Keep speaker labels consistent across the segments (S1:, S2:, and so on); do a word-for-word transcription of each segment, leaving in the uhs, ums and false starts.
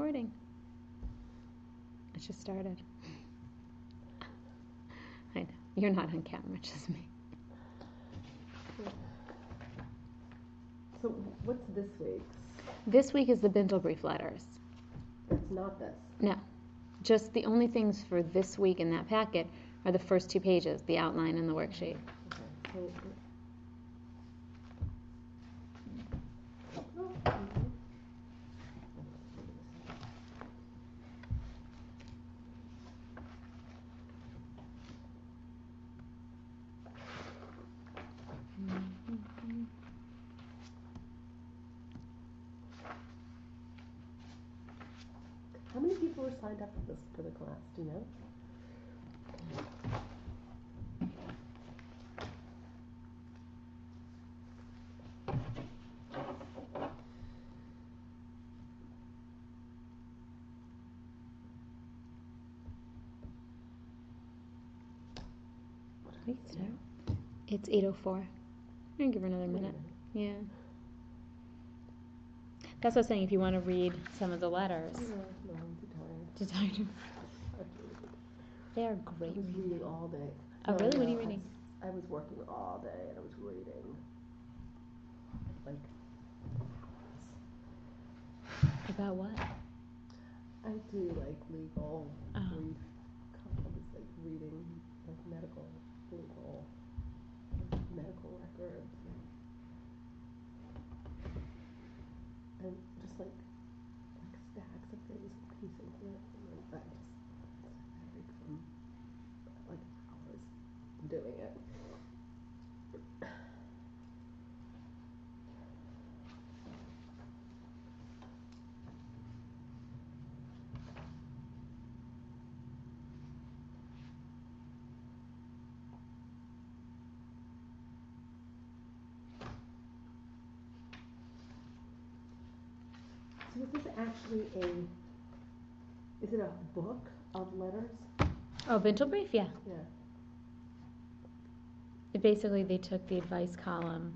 S1: recording. It just started. I know. You're not on camera, just me.
S2: So what's this week's?
S1: This week is the Bintel Brief letters.
S2: It's not this.
S1: No. Just the only things for this week in that packet are the first two pages, the outline and the worksheet.
S2: Okay. So, how many people were signed up for this for the class? Do you know?
S1: What is it? It's eight oh four. I'm going to give her another minute. Yeah. That's what I was saying, if you want to read some of the letters.
S2: No, no, I'm too tired.
S1: Too tired. They are great.
S2: I was reading all day.
S1: Oh,
S2: no,
S1: really?
S2: No,
S1: what are you reading?
S2: I, I was working all day and I was reading. Like,
S1: About what?
S2: I do like legal
S1: Oh.
S2: brief. I was like reading like medical, legal, medical records. And just like like stacks of things piecing through it, and then I just headache from like hours doing it. So is this actually a, is it a book of letters?
S1: Oh, Bintel Brief? Yeah.
S2: Yeah.
S1: It basically, they took the advice column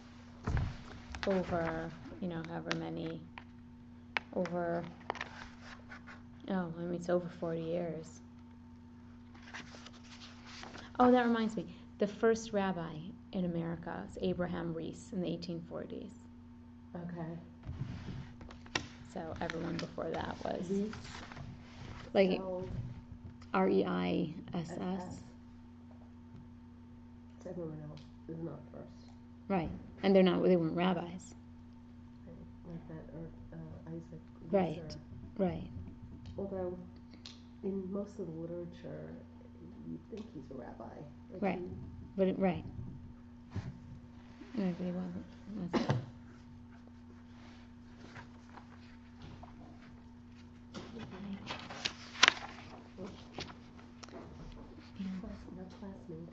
S1: over, you know, however many, over, oh, I mean, it's over forty years. Oh, that reminds me. The first rabbi in America was Abraham Rees in the eighteen forties.
S2: Okay.
S1: So everyone before that was
S2: Reese.
S1: like
S2: Spelled
S1: R E I S
S2: S
S1: S.
S2: S. So everyone else is not first.
S1: Right. And they're not, they weren't rabbis.
S2: Right. Like that, or uh, Isaac.
S1: Right.
S2: Leeser.
S1: Right.
S2: Although, in most of the literature, you think he's a rabbi. Like
S1: Right.
S2: he-
S1: But it, right. Right, but he wasn't. wasn't.
S2: Class, not classmate.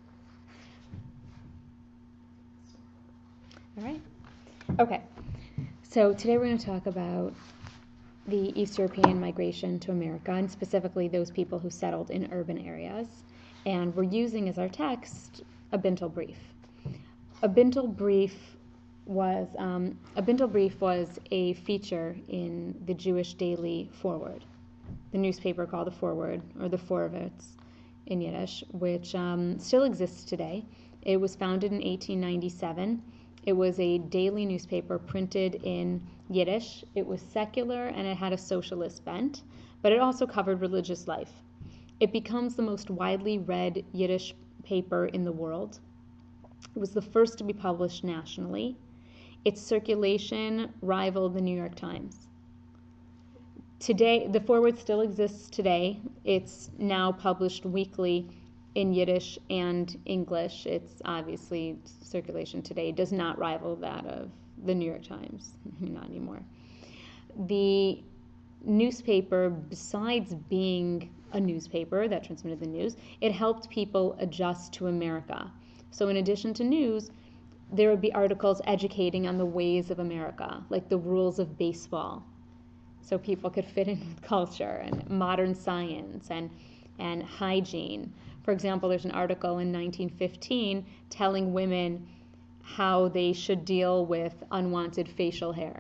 S1: All right. Okay. So today we're going to talk about the East European migration to America, and specifically those people who settled in urban areas. And we're using as our text a Bintel Brief. A Bintel Brief was um, a Bintel Brief was a feature in the Jewish daily Forward, the newspaper called the Forward, or the Vorwärts in Yiddish, which um, still exists today. It was founded in eighteen ninety-seven. It was a daily newspaper printed in Yiddish. It was secular and it had a socialist bent, but it also covered religious life. It becomes the most widely read Yiddish paper in the world. It was the first to be published nationally. Its circulation rivaled the New York Times. Today, the Forward still exists today. It's now published weekly in Yiddish and English. It's obviously, circulation today does not rival that of the New York Times, not anymore. The newspaper, besides being a newspaper that transmitted the news, it helped people adjust to America. So in addition to news, there would be articles educating on the ways of America, like the rules of baseball, so people could fit in with culture, and modern science, and, and hygiene. For example, there's an article in nineteen fifteen telling women how they should deal with unwanted facial hair.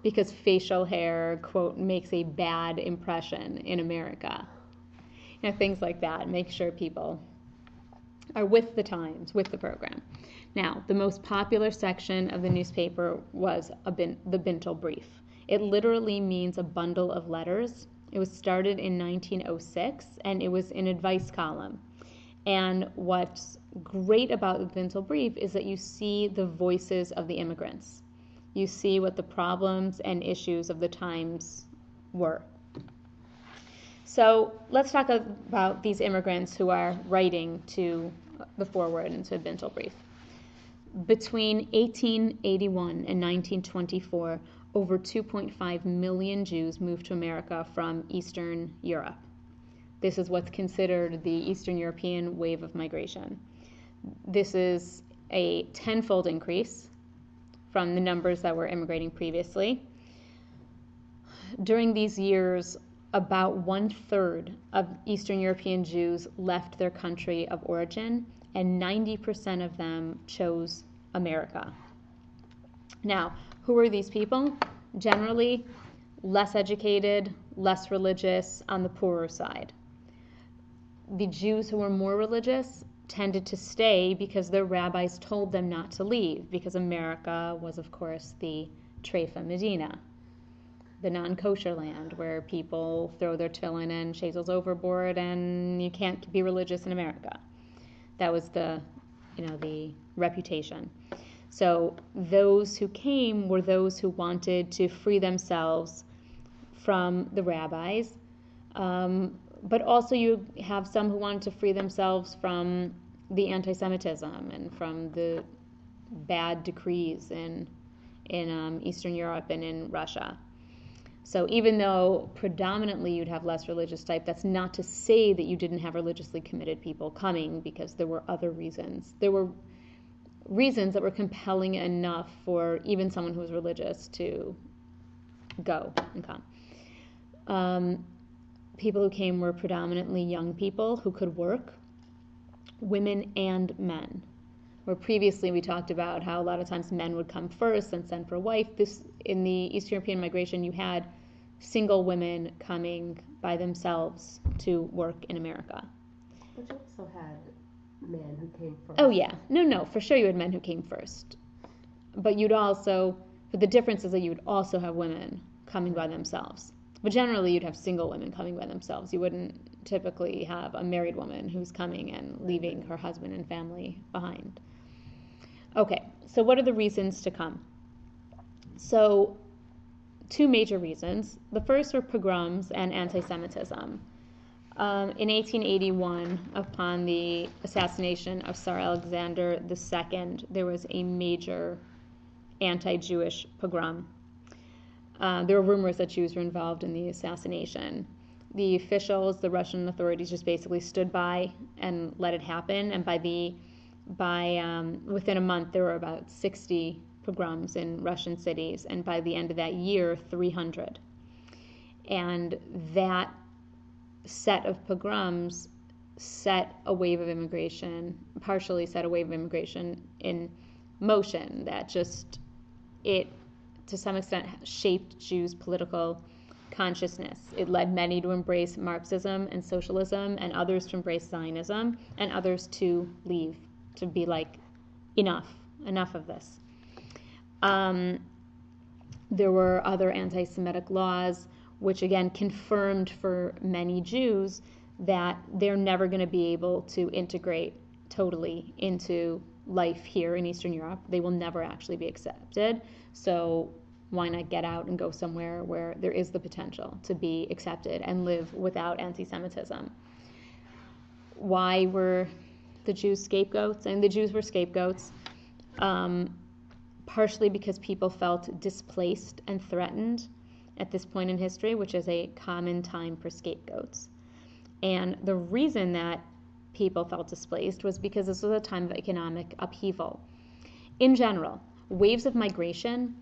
S1: because facial hair, quote, makes a bad impression in America. You know, things like that. Make sure people are with the times, with the program. Now, the most popular section of the newspaper was a bin, the Bintel Brief. It literally means a bundle of letters. It was started in nineteen oh six, and it was an advice column. And what's great about the Bintel Brief is that you see the voices of the immigrants. You see what the problems and issues of the times were. So let's talk about these immigrants who are writing to the foreword and to Bintel Brief. Between eighteen eighty-one and nineteen twenty-four, over two point five million Jews moved to America from Eastern Europe. This is what's considered the Eastern European wave of migration. This is a tenfold increase from the numbers that were immigrating previously. During these years, about one-third of Eastern European Jews left their country of origin, and ninety percent of them chose America. Now, who are these people? Generally, less educated, less religious, on the poorer side. The Jews who were more religious tended to stay because their rabbis told them not to leave, because America was, of course, the Treifa Medina, the non-kosher land where people throw their tefillin and shazels overboard, and you can't be religious in America. That was the, you know, the reputation. So those who came were those who wanted to free themselves from the rabbis, um, but also you have some who wanted to free themselves from the anti-Semitism and from the bad decrees in in um, Eastern Europe and in Russia. So even though predominantly you'd have less religious type, that's not to say that you didn't have religiously committed people coming, because there were other reasons. There were reasons that were compelling enough for even someone who was religious to go and come. Um, people who came were predominantly young people who could work, women and men. Where previously we talked about how a lot of times men would come first and send for a wife. This, in the East European migration, you had single women coming by themselves to work in America.
S2: But you also had men who came first.
S1: Oh yeah, no, no, for sure you had men who came first. But you'd also, but the difference is that you would also have women coming by themselves. But generally you'd have single women coming by themselves. You wouldn't typically have a married woman who's coming and leaving her husband and family behind. Okay, so what are the reasons to come? So, two major reasons. The first were pogroms and anti-Semitism. Um, in eighteen eighty-one, upon the assassination of Tsar Alexander the Second, there was a major anti-Jewish pogrom. Uh, there were rumors that Jews were involved in the assassination. The officials, the Russian authorities, just basically stood by and let it happen, and by the By um, within a month, there were about sixty pogroms in Russian cities, and by the end of that year, three hundred. And that set of pogroms set a wave of immigration, partially set a wave of immigration in motion that just, it, to some extent, shaped Jews' political consciousness. It led many to embrace Marxism and socialism, and others to embrace Zionism, and others to leave, to be like, enough, enough of this. Um, there were other anti-Semitic laws, which again confirmed for many Jews that they're never going to be able to integrate totally into life here in Eastern Europe. They will never actually be accepted. So why not get out and go somewhere where there is the potential to be accepted and live without anti-Semitism? Why were the Jews scapegoats? And the Jews were scapegoats um, partially because people felt displaced and threatened at this point in history, which is a common time for scapegoats. And the reason that people felt displaced was because this was a time of economic upheaval. In general, waves of migration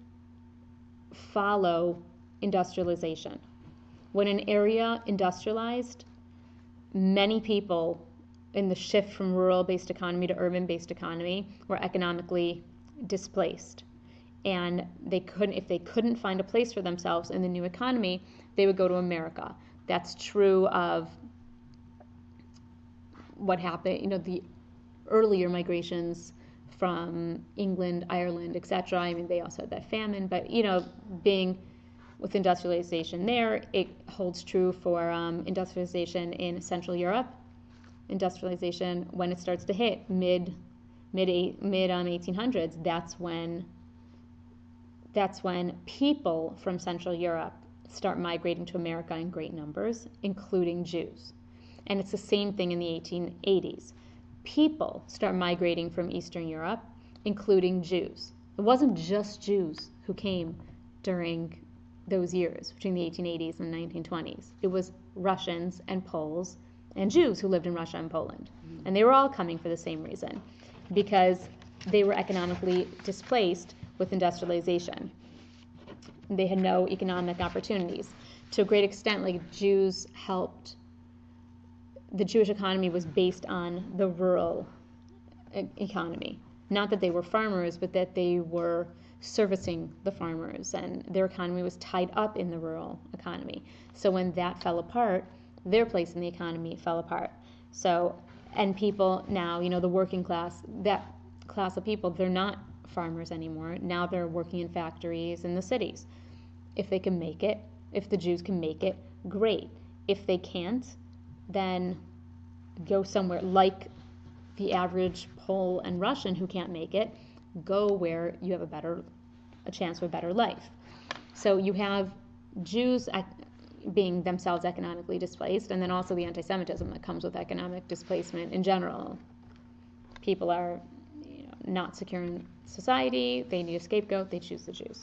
S1: follow industrialization. When an area industrialized, many people in the shift from rural-based economy to urban-based economy were economically displaced. and they couldn't, if they couldn't find a place for themselves in the new economy, they would go to America. That's true of what happened, you know, the earlier migrations from England, Ireland, et cetera. I mean, they also had that famine, but, you know, being with industrialization there, it holds true for um, industrialization in Central Europe. Industrialization, when it starts to hit mid mid mid um, eighteen hundreds, that's when that's when people from Central Europe start migrating to America in great numbers, including Jews. And it's the same thing in the eighteen eighties. People start migrating from Eastern Europe, including Jews. It wasn't just Jews who came during those years, between the eighteen eighties and nineteen twenties. It was Russians and Poles and Jews who lived in Russia and Poland. And they were all coming for the same reason, because they were economically displaced with industrialization. They had no economic opportunities. To a great extent, like, Jews helped, the Jewish economy was based on the rural e- economy. Not that they were farmers, but that they were servicing the farmers, and their economy was tied up in the rural economy. So when that fell apart, their place in the economy fell apart. So, and people now, you know, the working class, that class of people, they're not farmers anymore. Now they're working in factories in the cities. If they can make it, if the Jews can make it, great. If they can't, then go somewhere like the average Pole and Russian who can't make it, go where you have a better, a chance of a better life. So you have Jews being themselves economically displaced, and then also the anti-Semitism that comes with economic displacement in general. People are, you know, not secure in society, they need a scapegoat, they choose the Jews.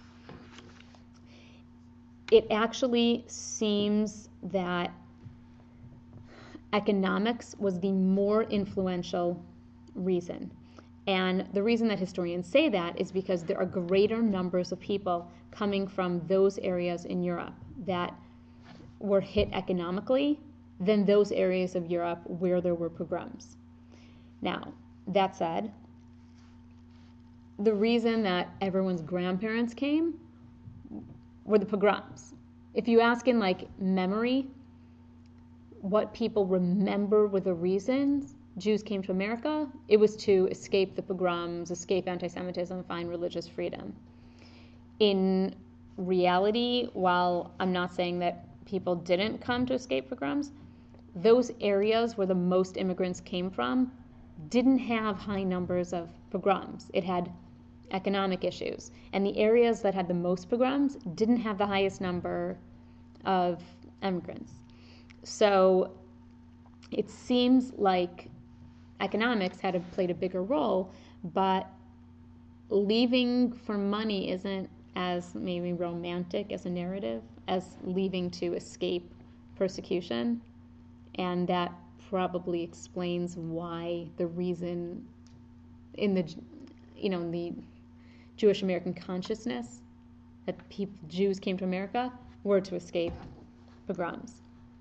S1: It actually seems that economics was the more influential reason. And the reason that historians say that is because there are greater numbers of people coming from those areas in Europe that were hit economically than those areas of Europe where there were pogroms. Now, that said, the reason that everyone's grandparents came were the pogroms. If you ask in like memory, what people remember were the reasons Jews came to America, it was to escape the pogroms, escape anti-Semitism, find religious freedom. In reality, while I'm not saying that people didn't come to escape pogroms, those areas where the most immigrants came from didn't have high numbers of pogroms. It had economic issues. And the areas that had the most pogroms didn't have the highest number of immigrants. So it seems like economics had played a bigger role, but leaving for money isn't as maybe romantic as a narrative as leaving to escape persecution. And that probably explains why the reason in the, you know, in the Jewish American consciousness that people, Jews came to America were to escape pogroms.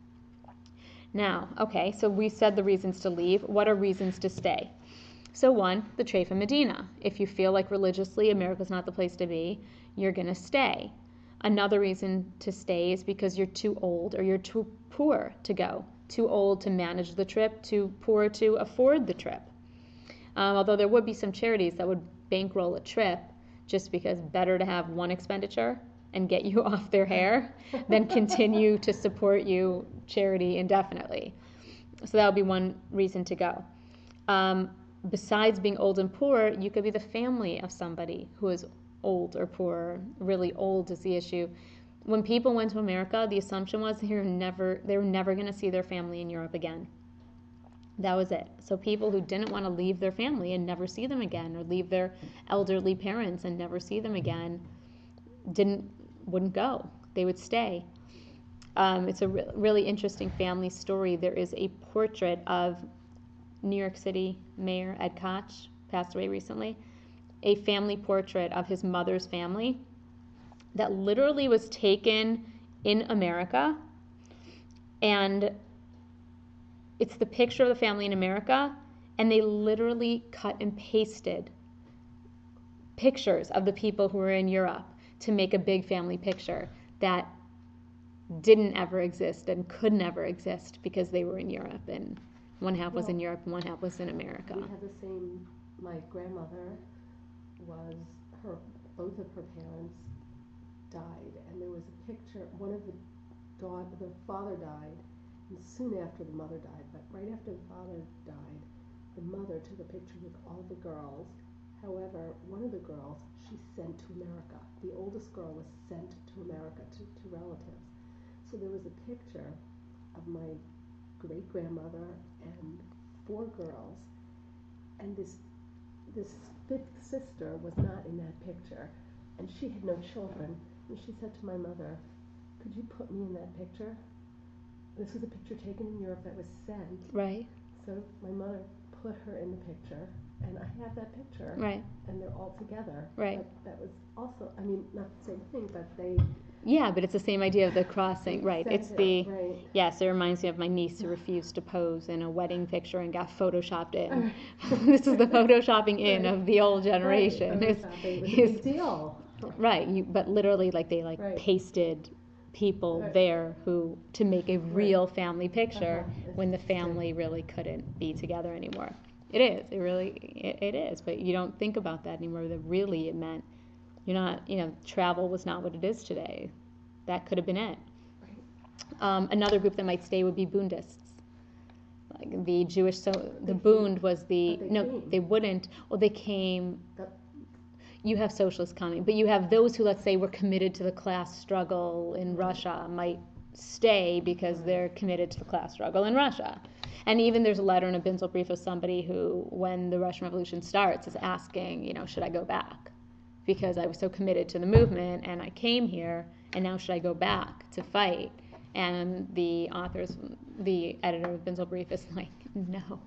S1: Now, okay, so we said the reasons to leave. What are reasons to stay? So one, the Treifa Medina. If you feel like religiously America's not the place to be, you're going to stay. Another reason to stay is because you're too old or you're too poor to go. Too old to manage the trip, too poor to afford the trip. Um, although there would be some charities that would bankroll a trip just because better to have one expenditure and get you off their hair than continue to support you charity indefinitely. So that would be one reason to go. Um, besides being old and poor, you could be the family of somebody who is old or poor. Really old is the issue. When people went to America, the assumption was they were never, they were never going to see their family in Europe again. That was it. So people who didn't want to leave their family and never see them again, or leave their elderly parents and never see them again, didn't wouldn't go. They would stay. Um, it's a re- really interesting family story. There is a portrait of New York City Mayor Ed Koch, passed away recently, a family portrait of his mother's family that literally was taken in America, and it's the picture of the family in America, and they literally cut and pasted pictures of the people who were in Europe to make a big family picture that didn't ever exist and could never exist because they were in Europe, and one half was in
S2: Well,
S1: Europe and one half was in America.
S2: We had the same, my grandmother was, her, both of her parents died, and there was a picture, one of the daughter, the father died, and soon after the mother died, but right after the father died, the mother took a picture with all the girls. However, one of the girls she sent to America. The oldest girl was sent to America to, to relatives. So there was a picture of my great-grandmother and four girls, and this this fifth sister was not in that picture, and she had no children, and she said to my mother, "Could you put me in that picture?" This was a picture taken in Europe that was sent.
S1: Right.
S2: So my mother put her in the picture, and I have that picture.
S1: Right.
S2: And they're all together.
S1: Right.
S2: But that was also, I mean, not the same thing, but they.
S1: Yeah, but it's the same idea of the crossing, right?
S2: sent
S1: It's
S2: it,
S1: the
S2: right.
S1: yes. It reminds me of my niece who refused to pose in a wedding picture and got photoshopped in. This is the photoshopping in
S2: Right.
S1: of the old generation.
S2: Right.
S1: It's-
S2: Photoshopping was a
S1: it's-
S2: big deal.
S1: Right, you, but literally, like they like
S2: Right.
S1: pasted people
S2: Right.
S1: there who to make a real family picture
S2: Uh-huh.
S1: when the
S2: It's true.
S1: family really couldn't be together anymore. It is. It really. It, it is. But you don't think about that anymore. That really it meant you're not. You know, travel was not what it is today. That could have been it. Um, another group that might stay would be Bundists. Like the Jewish. So the
S2: They
S1: Bund was the
S2: But they
S1: no.
S2: came.
S1: They wouldn't. Well, they came.
S2: The-
S1: You have socialists coming, but you have those who, let's say, were committed to the class struggle in Russia might stay because they're committed to the class struggle in Russia. And even there's a letter in a Binzel brief of somebody who, when the Russian Revolution starts, is asking, you know, should I go back? Because I was so committed to the movement and I came here, and now should I go back to fight? And the authors, the editor of Binzel brief is like, no,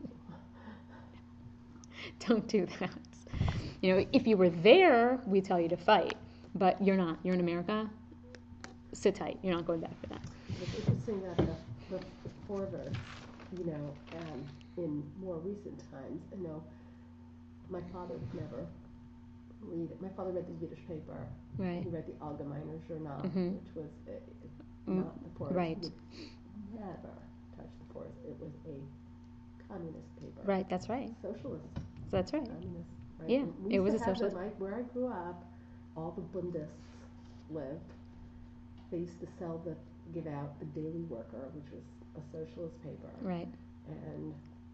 S1: don't do that. You know, if you were there, we tell you to fight, but you're not. You're in America. Sit tight. You're not going back for that.
S2: It's interesting that the, the foreigners, you know, um, in more recent times, you know, my father would never read it. My father read the Yiddish paper.
S1: Right.
S2: He read the Allgemeiner Journal,
S1: Mhm.
S2: which was uh,
S1: Mm,
S2: not the poorest.
S1: right.
S2: He would never touch the poorest. It was a communist paper.
S1: Right. That's right.
S2: Socialist,
S1: That's right.
S2: communist. Right?
S1: Yeah,
S2: And we
S1: it
S2: used
S1: was
S2: to
S1: a
S2: have
S1: socialist-
S2: them, like, where I grew up, all the Bundists lived. They used to sell the, give out the Daily Worker, which was a socialist paper.
S1: Right.
S2: And,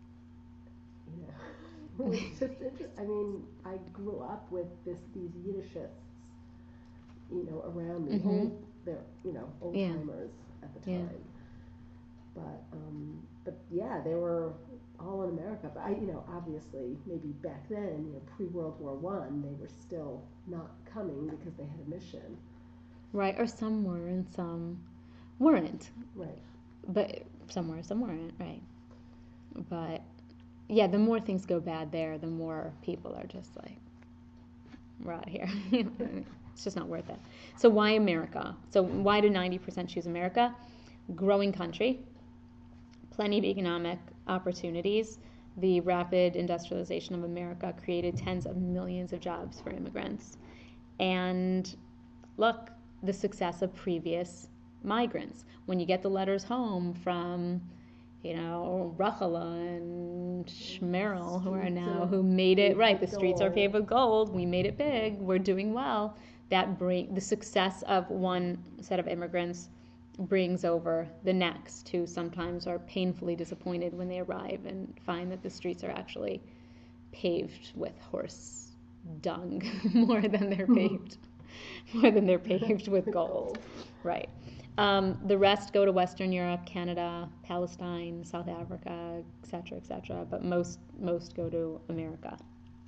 S2: you know, it was just interesting. I mean, I grew up with this, these Yiddishists, you know, around me.
S1: Mhm.
S2: Old, they're, you know, old
S1: Yeah.
S2: timers at the
S1: Yeah.
S2: time. But, um, but yeah, they were all in America. But I, you know, obviously, maybe back then, you know, pre-World War One, they were still not coming because they had a mission.
S1: Right. Or some were and some weren't.
S2: Right.
S1: But some were, some weren't. Right. But yeah, the more things go bad there, the more people are just like, we're out of here. It's just not worth it. So why America? So why do ninety percent choose America? Growing country, plenty of economic opportunities. The rapid industrialization of America created tens of millions of jobs for immigrants. And look, the success of previous migrants. When you get the letters home from, you know, Rachala and Shmerel, who are
S2: Streets
S1: now,
S2: are
S1: who made it,
S2: paved
S1: right, the
S2: with
S1: streets are
S2: gold.
S1: paved with gold, we made it big, we're doing well. That bring the success of one set of immigrants brings over the next, who sometimes are painfully disappointed when they arrive and find that the streets are actually paved with horse dung more than they're paved, more than they're paved with gold. Right. Um, the rest go to Western Europe, Canada, Palestine, South Africa, et cetera, et cetera. But most most go to America.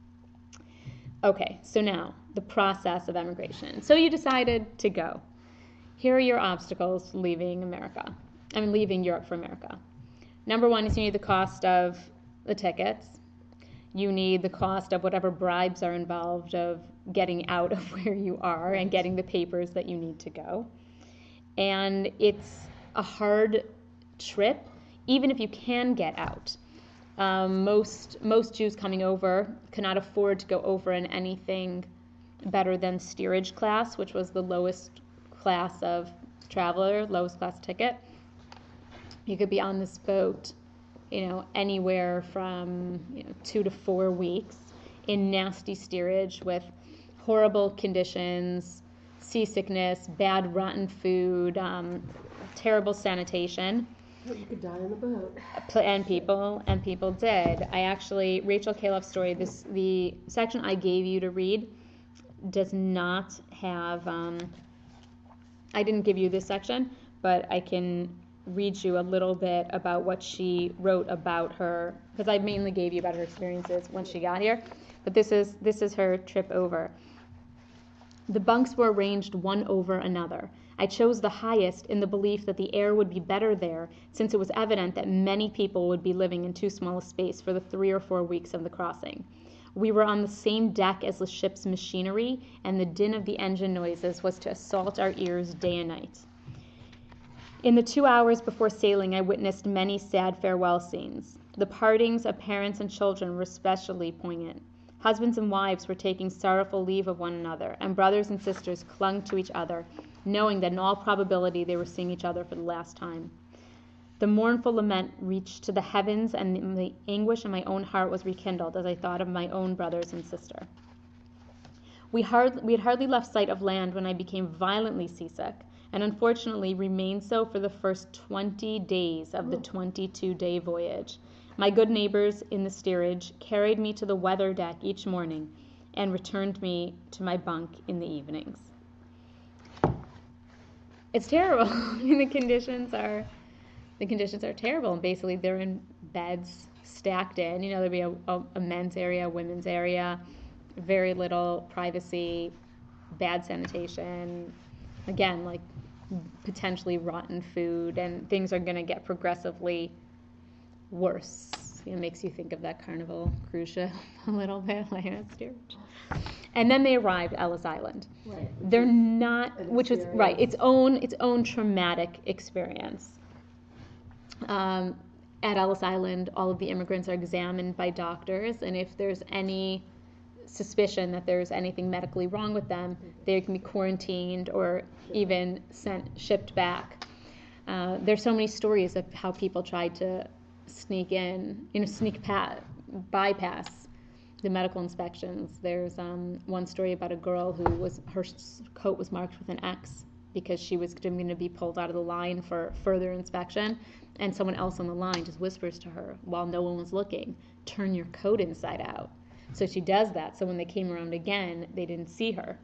S1: Okay, so now the process of emigration. So you decided to go. Here are your obstacles leaving America. I mean, leaving Europe for America. Number one is you need the cost of the tickets. You need the cost of whatever bribes are involved of getting out of where you are and getting the papers that you need to go. And it's a hard trip, even if you can get out. Um, most most Jews coming over cannot afford to go over in anything better than steerage class, which was the lowest class of traveler, lowest class ticket. You could be on this boat, you know, anywhere from you know, two to four weeks in nasty steerage with horrible conditions, seasickness, bad rotten food, um, terrible sanitation.
S2: You could die on the boat.
S1: And people and people did. I actually, Rachel Caleff's story, this the section I gave you to read does not have. Um, I didn't give you this section, but I can read you a little bit about what she wrote about her, because I mainly gave you about her experiences when she got here. But this is this is her trip over. The bunks were arranged one over another. I chose the highest in the belief that the air would be better there, since it was evident that many people would be living in too small a space for the three or four weeks of the crossing. We were on the same deck as the ship's machinery, and the din of the engine noises was to assault our ears day and night. In the two hours before sailing, I witnessed many sad farewell scenes. The partings of parents and children were especially poignant. Husbands and wives were taking sorrowful leave of one another, and brothers and sisters clung to each other, knowing that in all probability they were seeing each other for the last time. The mournful lament reached to the heavens, and the anguish in my own heart was rekindled as I thought of my own brothers and sister. We, hard, we had hardly left sight of land when I became violently seasick, and unfortunately remained so for the first twenty days of the twenty-two-day voyage. My good neighbors in the steerage carried me to the weather deck each morning and returned me to my bunk in the evenings. It's terrible. I mean, the conditions are the conditions are terrible, and basically they're in beds stacked in. You know, there'd be a, a, a men's area, a women's area, very little privacy, bad sanitation. Again, like potentially rotten food, and things are going to get progressively worse. You know, it makes you think of that Carnival cruise ship a little bit, like a steerage. And then they arrived at Ellis Island.
S2: Right.
S1: They're not,
S2: An
S1: which was
S2: experience.
S1: right, its own its own traumatic experience. Um, at Ellis Island, all of the immigrants are examined by doctors, and if there's any suspicion that there's anything medically wrong with them, they can be quarantined or even sent shipped back. Uh, there's so many stories of how people tried to sneak in, you know, sneak past, bypass the medical inspections. There's um, one story about a girl who was her coat was marked with an X because she was going to be pulled out of the line for further inspection, and someone else on the line just whispers to her while no one was looking, "Turn your coat inside out." So she does that. So when they came around again, they didn't see her.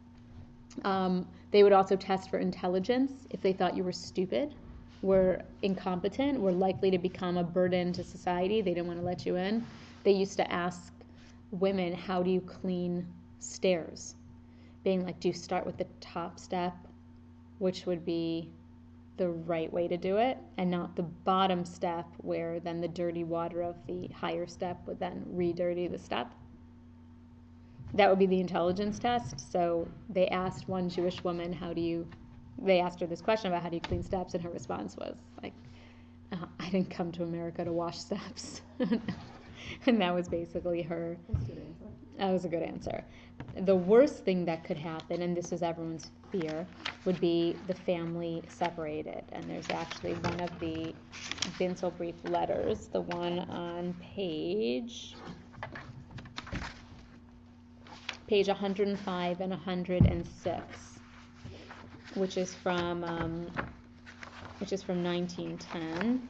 S1: Um, they would also test for intelligence. If they thought you were stupid, were incompetent, were likely to become a burden to society, they didn't want to let you in. They used to ask women, how do you clean stairs? Being like, do you start with the top step, which would be the right way to do it, and not the bottom step where then the dirty water of the higher step would then re-dirty the step? That would be the intelligence test. So they asked one Jewish woman, how do you, they asked her this question about how do you clean steps, and her response was like, uh, I didn't come to America to wash steps. And that was basically her.
S2: That's a good answer.
S1: That was a good answer. The worst thing that could happen, and this is everyone's fear, would be the family separated. And there's actually one of the Bintel Brief letters, the one on page page one hundred five and one hundred six, which is from um, which is from nineteen ten.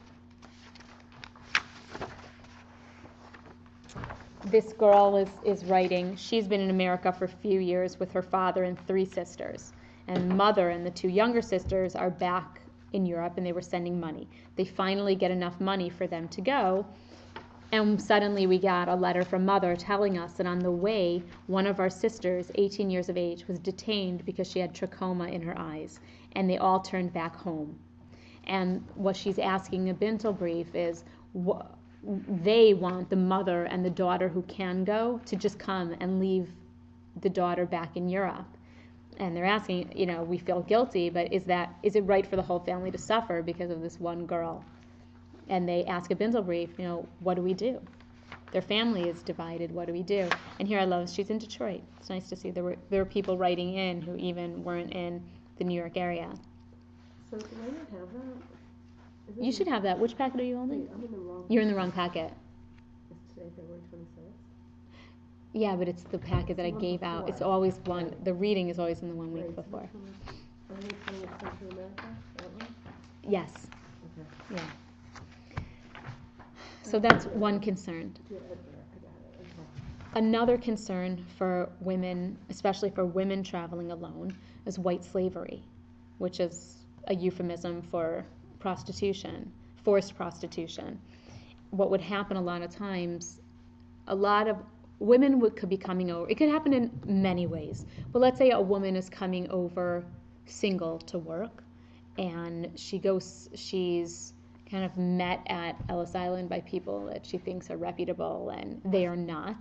S1: This girl is, is writing, she's been in America for a few years with her father and three sisters. And mother and the two younger sisters are back in Europe, and they were sending money. They finally get enough money for them to go. And suddenly we got a letter from mother telling us that on the way, one of our sisters, eighteen years of age, was detained because she had trachoma in her eyes. And they all turned back home. And what she's asking the Bintel Brief is, what they want the mother and the daughter who can go to just come and leave the daughter back in Europe. And they're asking, you know, we feel guilty, but is that is it right for the whole family to suffer because of this one girl? And they ask a Bintel Brief, you know, what do we do? their family is divided. What do we do? And here I love, she's in Detroit. It's nice to see there were there were people writing in who even weren't in the New York area.
S2: So do I not have that? Is it
S1: You should
S2: in-
S1: have that. Which packet are you holding?
S2: Wait, I'm in the wrong.
S1: You're in the wrong packet.
S2: Is today February twenty-sixth?
S1: Yeah, but it's the packet that I
S2: It's the one
S1: gave out. It's
S2: before.
S1: always one, the reading is always in the one week
S2: Right, so
S1: before.
S2: which one was- Early twentieth century America, that one?
S1: Yes,
S2: Okay.
S1: yeah. So that's one concern.
S2: Yeah, right there, I got it, okay.
S1: Another concern for women, especially for women traveling alone, is white slavery, which is a euphemism for prostitution, forced prostitution. What would happen a lot of times, a lot of women would, could be coming over. It could happen in many ways. But let's say a woman is coming over single to work, and she goes, she's kind of met at Ellis Island by people that she thinks are reputable, and they are not.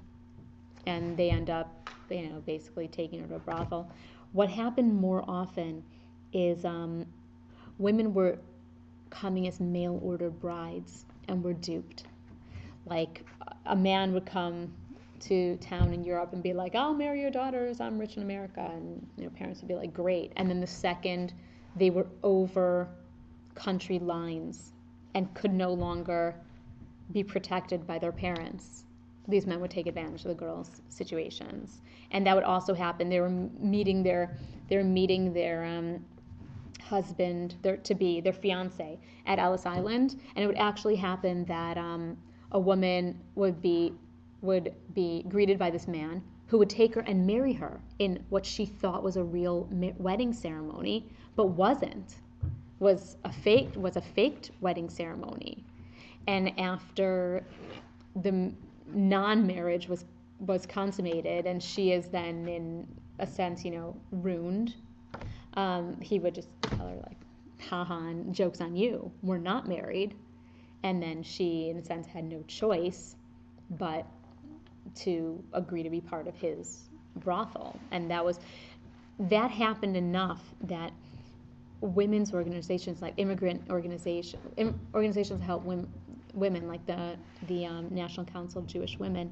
S1: And they end up, you know, basically taking her to a brothel. What happened more often is um, women were coming as mail-ordered brides and were duped. Like a man would come to town in Europe and be like, I'll marry your daughters, I'm rich in America, and you know, parents would be like, great. And then the second they were over country lines and could no longer be protected by their parents, these men would take advantage of the girls' situations. And that would also happen. They were meeting their, they were meeting their um, husband, their to be, their fiance at Ellis Island, and it would actually happen that um, a woman would be would be greeted by this man who would take her and marry her in what she thought was a real wedding ceremony, but wasn't. Was a fake was a faked wedding ceremony. And after the non-marriage was was consummated, and she is then in a sense, you know, ruined, um, he would just tell her like, haha, and joke's on you, we're not married. And then she, in a sense, had no choice but to agree to be part of his brothel. And that was, that happened enough that women's organizations, like immigrant organization, im, organizations that help women, women like the, the um, National Council of Jewish Women,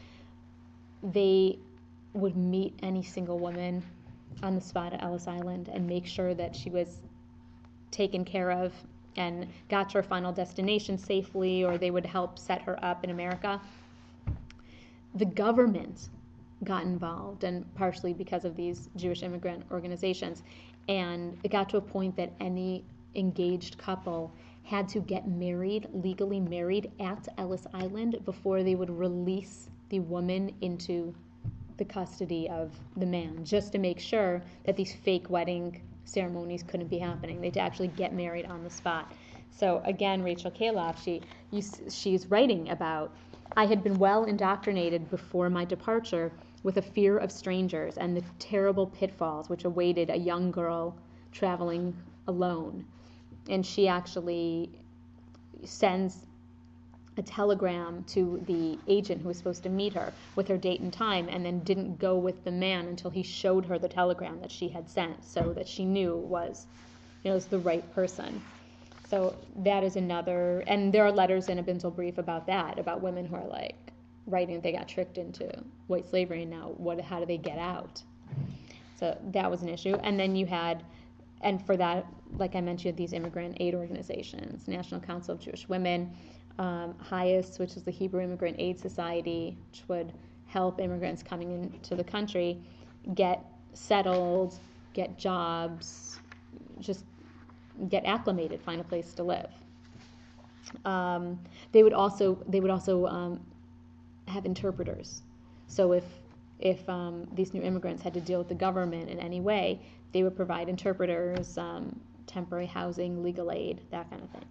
S1: they would meet any single woman on the spot at Ellis Island and make sure that she was taken care of and got to her final destination safely, or they would help set her up in America. The government got involved, and partially because of these Jewish immigrant organizations, and it got to a point that any engaged couple had to get married, legally married at Ellis Island before they would release the woman into the custody of the man, just to make sure that these fake wedding ceremonies couldn't be happening. They'd actually get married on the spot. So again, Rachel Kaloff, she you, she's writing about, I had been well indoctrinated before my departure with a fear of strangers and the terrible pitfalls which awaited a young girl traveling alone. And she actually sends a telegram to the agent who was supposed to meet her with her date and time, and then didn't go with the man until he showed her the telegram that she had sent, so that she knew was, you know, was the right person. So that is another, and there are letters in a Bintel brief about that, about women who are like writing that they got tricked into white slavery, and now what? How do they get out? So that was an issue. And then you had, and for that, like I mentioned, these immigrant aid organizations, National Council of Jewish Women, um, HIAS, which is the Hebrew Immigrant Aid Society, which would help immigrants coming into the country get settled, get jobs, just get acclimated, find a place to live. Um, they would also they would also um, have interpreters. So if if um, these new immigrants had to deal with the government in any way, they would provide interpreters, um, temporary housing, legal aid, that kind of thing.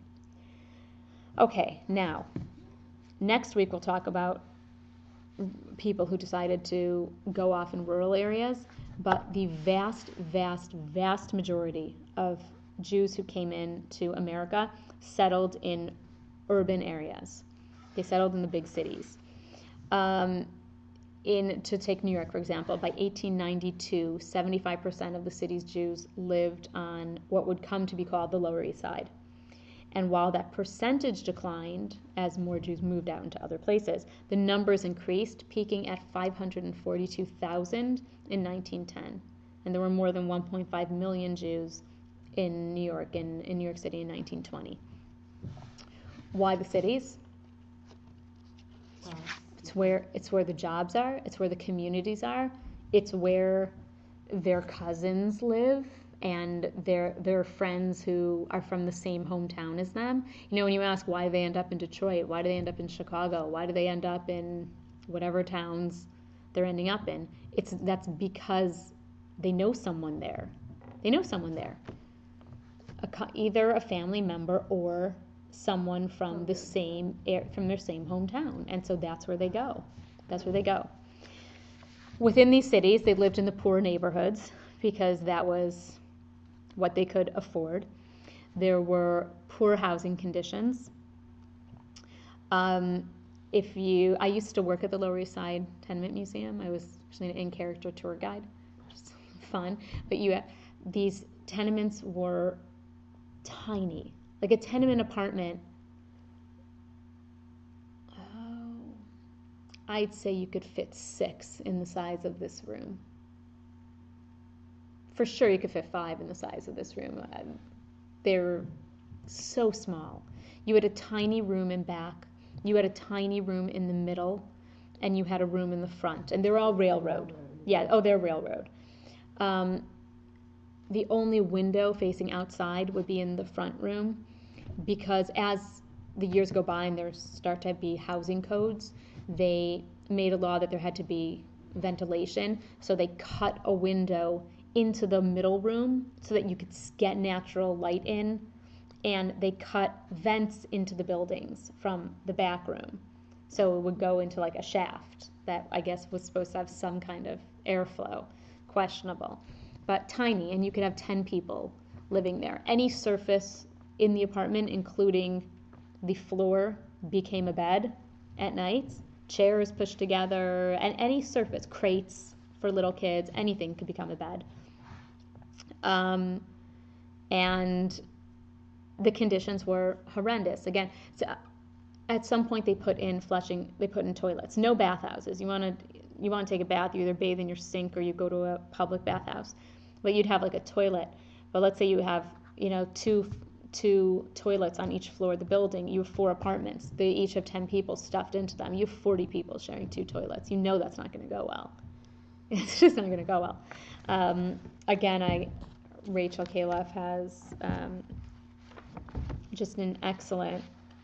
S1: Okay, now, next week we'll talk about people who decided to go off in rural areas, but the vast, vast, vast majority of Jews who came into America settled in urban areas. They settled in the big cities. Um, in, to take New York, for example, by eighteen ninety-two, seventy-five percent of the city's Jews lived on what would come to be called the Lower East Side. And while that percentage declined as more Jews moved out into other places, the numbers increased, peaking at five hundred forty-two thousand in nineteen ten. And there were more than one point five million Jews in New York, in, in New York City in nineteen twenty. Why the cities?
S2: Wow.
S1: It's where it's where the jobs are, it's where the communities are, it's where their cousins live and their their friends who are from the same hometown as them. You know, when you ask why they end up in Detroit, why do they end up in Chicago, why do they end up in whatever towns they're ending up in, it's that's because they know someone there. They know someone there. A, either a family member or someone from the same from their same hometown, and so that's where they go. That's where they go. Within these cities, they lived in the poor neighborhoods because that was what they could afford. There were poor housing conditions. Um, if you, I used to work at the Lower East Side Tenement Museum. I was actually an in-character tour guide, which is fun. But you, these tenements were tiny. Like a tenement apartment, oh, I'd say you could fit six in the size of this room. For sure you could fit five in the size of this room. Uh, they're so small. You had a tiny room in back, you had a tiny room in the middle, and you had a room in the front. And they're all railroad. Yeah, oh, they're railroad. Um, the only window facing outside would be in the front room, because as the years go by and there start to be housing codes, they made a law that there had to be ventilation, so they cut a window into the middle room so that you could get natural light in, and they cut vents into the buildings from the back room, so it would go into like a shaft that I guess was supposed to have some kind of airflow. Questionable, but tiny, and you could have ten people living there. Any surface in the apartment, including the floor, became a bed at night. Chairs pushed together, and any surface, crates for little kids, anything could become a bed. Um, and the conditions were horrendous. Again, so at some point they put in flushing, they put in toilets. No bathhouses. You want to you want to take a bath, you either bathe in your sink or you go to a public bathhouse. But you'd have like a toilet. But let's say you have, you know, two two toilets on each floor of the building. You have four apartments. They each have ten people stuffed into them. You have forty people sharing two toilets. You know that's not going to go well. It's just not going to go well. Um, again, I Rachel Caleff has um, just an excellent,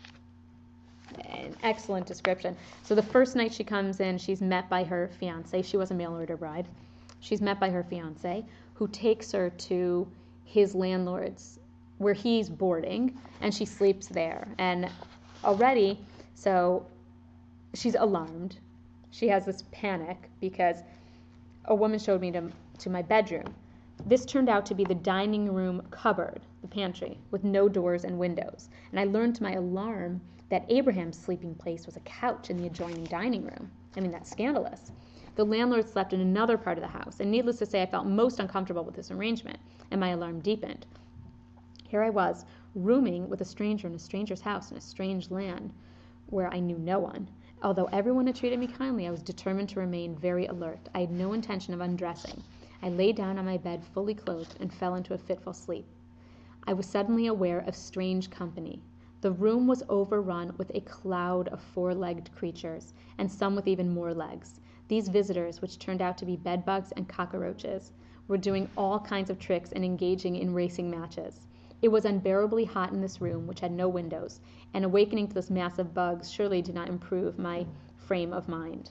S1: an excellent description. So the first night she comes in, she's met by her fiance. She was a mail order bride. She's met by her fiance, who takes her to his landlord's, where he's boarding, and she sleeps there. And already, so she's alarmed. She has this panic because a woman showed me to, to my bedroom. This turned out to be the dining room cupboard, the pantry, with no doors and windows. And I learned to my alarm that Abraham's sleeping place was a couch in the adjoining dining room. I mean, that's scandalous. The landlord slept in another part of the house, and needless to say, I felt most uncomfortable with this arrangement, and my alarm deepened. Here I was, rooming with a stranger in a stranger's house in a strange land where I knew no one. Although everyone had treated me kindly, I was determined to remain very alert. I had no intention of undressing. I lay down on my bed fully clothed and fell into a fitful sleep. I was suddenly aware of strange company. The room was overrun with a cloud of four-legged creatures, and some with even more legs. These visitors, which turned out to be bedbugs and cockroaches, were doing all kinds of tricks and engaging in racing matches. It was unbearably hot in this room, which had no windows, and awakening to this mass of bugs surely did not improve my frame of mind.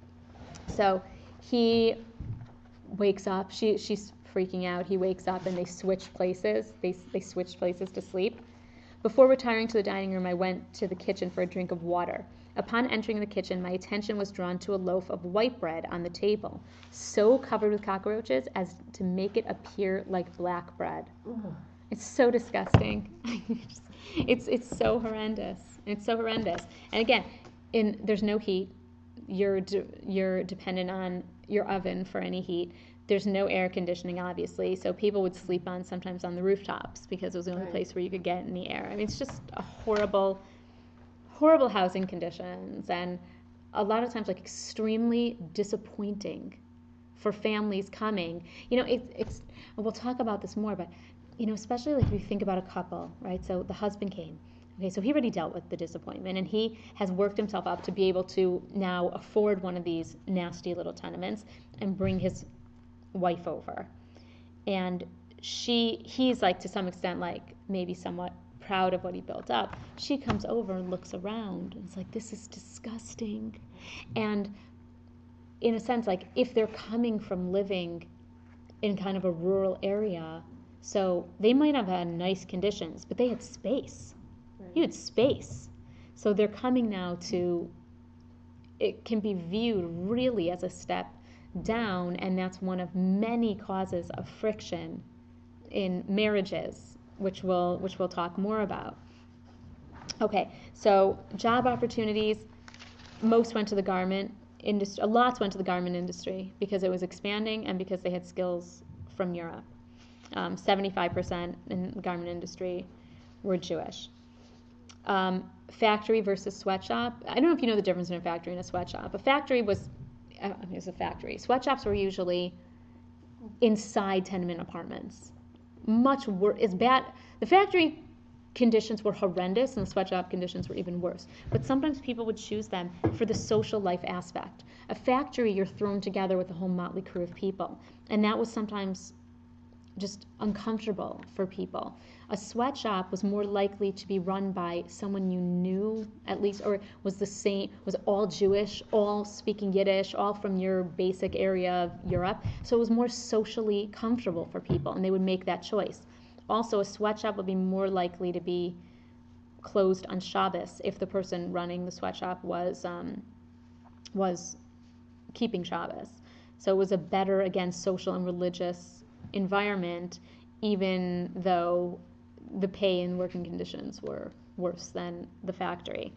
S1: So he wakes up. She, she's freaking out. He wakes up, and they switch places. They, they switched places to sleep. Before retiring to the dining room, I went to the kitchen for a drink of water. Upon entering the kitchen, my attention was drawn to a loaf of white bread on the table, so covered with cockroaches as to make it appear like black bread. Ugh. It's so disgusting. it's it's so horrendous. It's so horrendous. And again, in there's no heat. You're de- you're dependent on your oven for any heat. There's no air conditioning, obviously, so people would sleep on sometimes on the rooftops because it was the only
S2: Right.
S1: place where you could get any air. I mean, it's just a horrible, horrible housing conditions, and a lot of times like extremely disappointing for families coming. You know, it, it's, and we'll talk about this more, but, you know, especially like if you think about a couple, right? So the husband came. Okay, so he already dealt with the disappointment, and he has worked himself up to be able to now afford one of these nasty little tenements and bring his wife over. And she, he's like to some extent like maybe somewhat proud of what he built up. She comes over and looks around and it's like, this is disgusting. And in a sense, like if they're coming from living in kind of a rural area, so they might have had nice conditions, but they had space.
S2: Right.
S1: You had space. So they're coming now to, it can be viewed really as a step down, and that's one of many causes of friction in marriages, which we'll, which we'll talk more about. Okay, so job opportunities, most went to the garment industry, lots went to the garment industry because it was expanding and because they had skills from Europe. Um, seventy-five percent in the garment industry were Jewish. Um, factory versus sweatshop. I don't know if you know the difference in a factory and a sweatshop. A factory was, I mean, it was a factory. Sweatshops were usually inside tenement apartments. Much worse. It's bad. The factory conditions were horrendous and the sweatshop conditions were even worse. But sometimes people would choose them for the social life aspect. A factory, you're thrown together with a whole motley crew of people. And that was sometimes just uncomfortable for people. A sweatshop was more likely to be run by someone you knew, at least, or was the same, was all Jewish, all speaking Yiddish, all from your basic area of Europe. So it was more socially comfortable for people, and they would make that choice. Also, a sweatshop would be more likely to be closed on Shabbos if the person running the sweatshop was um, was keeping Shabbos. So it was a better, again, social and religious environment, even though the pay and working conditions were worse than the factory.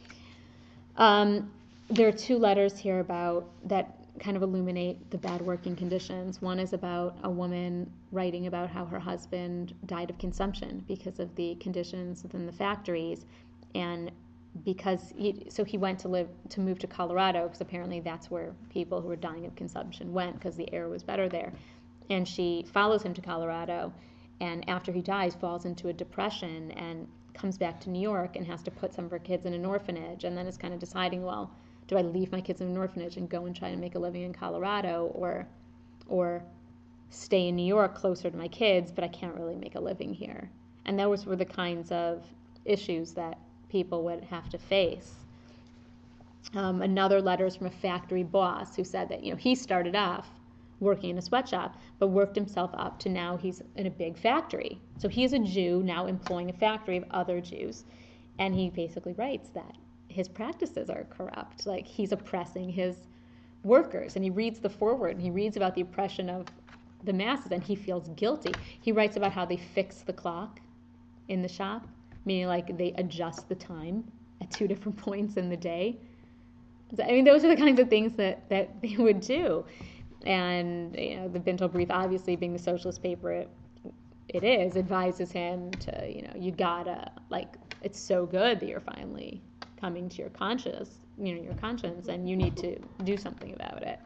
S1: Um, there are two letters here about that kind of illuminate the bad working conditions. One is about a woman writing about how her husband died of consumption because of the conditions within the factories, and because he, so he went to live to move to Colorado because apparently that's where people who were dying of consumption went because the air was better there. And she follows him to Colorado, and after he dies, falls into a depression and comes back to New York and has to put some of her kids in an orphanage, and then is kind of deciding, well, do I leave my kids in an orphanage and go and try to make a living in Colorado, or or stay in New York closer to my kids, but I can't really make a living here? And those were the kinds of issues that people would have to face. Um, another letter is from a factory boss who said that, you know, he started off working in a sweatshop, but worked himself up to now he's in a big factory. So he is a Jew now employing a factory of other Jews. And he basically writes that his practices are corrupt. Like, he's oppressing his workers. And he reads the foreword, and he reads about the oppression of the masses, and he feels guilty. He writes about how they fix the clock in the shop, meaning like they adjust the time at two different points in the day. I mean, those are the kinds of things that, that they would do. And, you know, the Bintel Brief, obviously being the socialist paper it, it is, advises him to, you know, you gotta, like, it's so good that you're finally coming to your conscious, you know, your conscience, and you need to do something about it.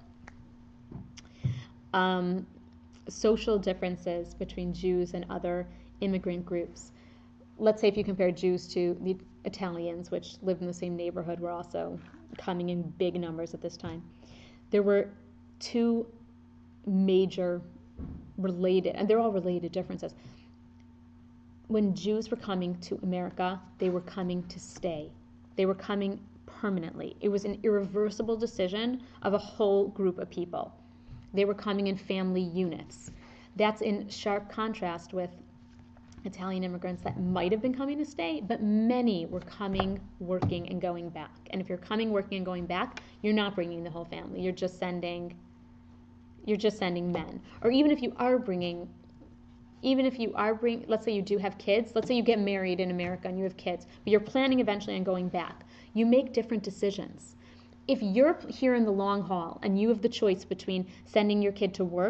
S1: Um, social differences between Jews and other immigrant groups. Let's say if you compare Jews to the Italians, which lived in the same neighborhood, were also coming in big numbers at this time. There were two major related, and they're all related differences. When Jews were coming to America, they were coming to stay. They were coming permanently. It was an irreversible decision of a whole group of people. They were coming in family units. That's in sharp contrast with Italian immigrants that might have been coming to stay, but many were coming, working, and going back. And if you're coming, working, and going back, you're not bringing the whole family. You're just sending you're just sending men. Or even if you are bringing, even if you are bringing, let's say you do have kids, let's say you get married in America and you have kids, but you're planning eventually on going back, you make different decisions. If you're here in the long haul and you have the choice between sending your kid to work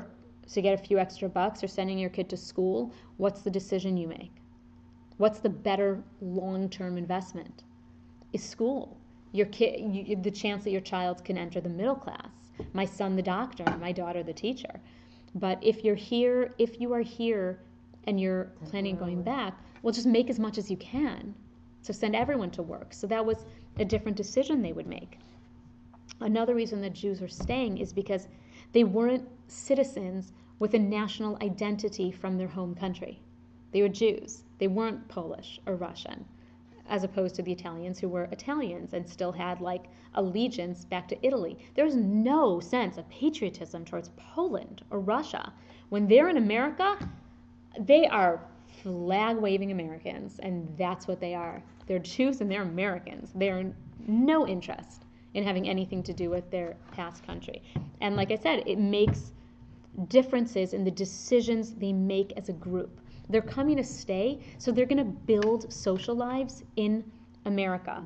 S1: to get a few extra bucks or sending your kid to school, what's the decision you make? What's the better long-term investment? Is school. Your kid, you, the chance that your child can enter the middle class. My son, the doctor, my daughter, the teacher. But if you're here, if you are here and you're planning on going back, well, just make as much as you can. So send everyone to work. So that was a different decision they would make. Another reason that Jews were staying is because they weren't citizens with a national identity from their home country. They were Jews. They weren't Polish or Russian, as opposed to the Italians who were Italians and still had like allegiance back to Italy. There's no sense of patriotism towards Poland or Russia. When they're in America, they are flag-waving Americans, and that's what they are. They're Jews and they're Americans. They're no interest in having anything to do with their past country. And like I said, it makes differences in the decisions they make as a group. They're coming to stay, so they're going to build social lives in America.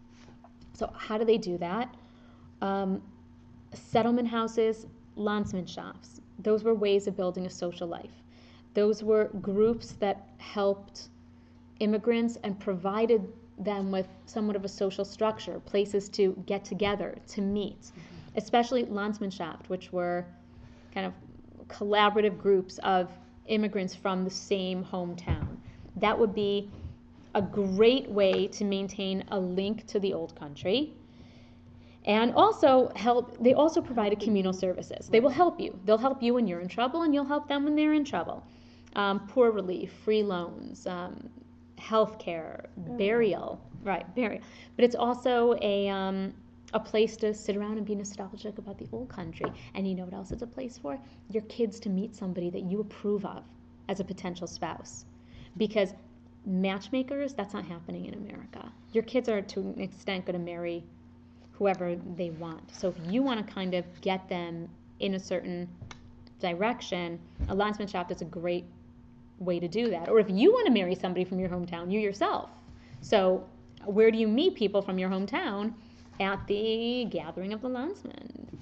S1: So how do they do that? Um, settlement houses, Landsmannschafts, those were ways of building a social life. Those were groups that helped immigrants and provided them with somewhat of a social structure, places to get together, to meet, mm-hmm. especially Landsmannschaft, which were kind of collaborative groups of immigrants from the same hometown. That would be a great way to maintain a link to the old country. And also help, they also provided communal services. They will help you. They'll help you when you're in trouble, and you'll help them when they're in trouble. Um, poor relief, free loans, um, health care, burial, right, burial. But it's also a um, a place to sit around and be nostalgic about the old country. And you know what else it's a place for? Your kids to meet somebody that you approve of as a potential spouse. Because matchmakers, that's not happening in America. Your kids are to an extent going to marry whoever they want. So if you want to kind of get them in a certain direction, a Landsmannschaft is a great way to do that. Or if you want to marry somebody from your hometown, you yourself. So where do you meet people from your hometown? At the gathering of the Landsmen.